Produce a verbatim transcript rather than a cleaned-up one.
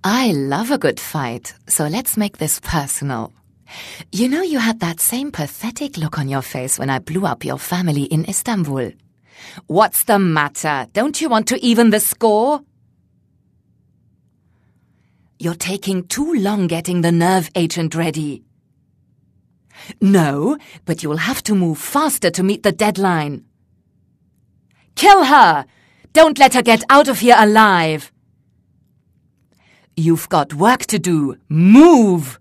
I love a good fight, so let's make this personal. You know you had that same pathetic look on your face when I blew up your family in Istanbul. What's the matter? Don't you want to even the score? You're taking too long getting the nerve agent ready. No, but you'll have to move faster to meet the deadline. Kill her! Don't let her get out of here alive! You've got work to do. Move!